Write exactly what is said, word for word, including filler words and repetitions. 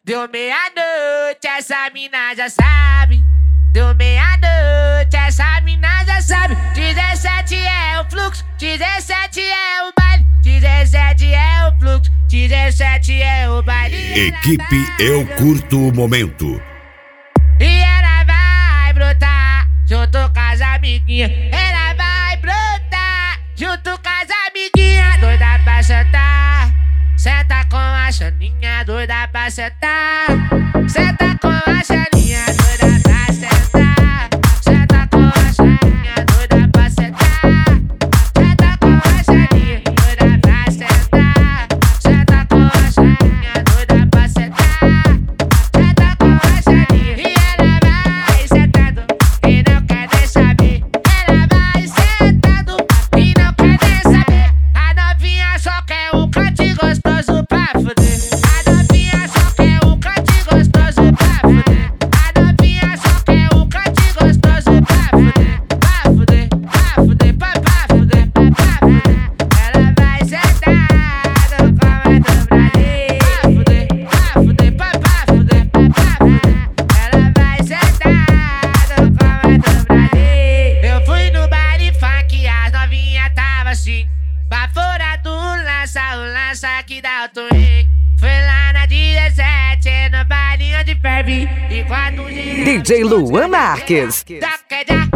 Deu meia-noite, essa mina já sabe. Deu meia-noite, essa mina já sabe. dezessete é o fluxo, dezessete é o baile. dezessete é o fluxo, dezessete é o baile. Equipe Eu Curto o Momento. E ela vai brotar junto com as amiguinhas. Ela vai brotar junto com as amiguinhas. Doida pra sentar, senta com a Xaninha. Doida pra sentar, senta com a Xaninha. Doida pra sentar, senta com a Xaninha. Doida pra sentar, senta com a Xaninha. Doida pra sentar, senta com a Xaninha. Doida pra sentar, senta com a Xaninha. E ela vai sentando e não quer nem saber. Ela vai sentando e não quer nem saber. A novinha só quer um cante gostoso pra fuder. A novinha só quer um cante gostoso pra fuder. A novinha só quer um cante gostoso pra fuder. Pra fuder, pra fuder, pra pra fuder, pra pra fuder. Ela vai sentar no comando do Brasil. Pra fuder, pra fuder, pra pra fuder, pra pra fuder. Ela vai sentar no comando do Brasil. Eu fui no baile funk, as novinhas tava assim. Pra fora do lança, o lança que dá o twin. Foi lá na dezessete, no bailinho de ferve. Enquanto D J Luan Marques. Taca já,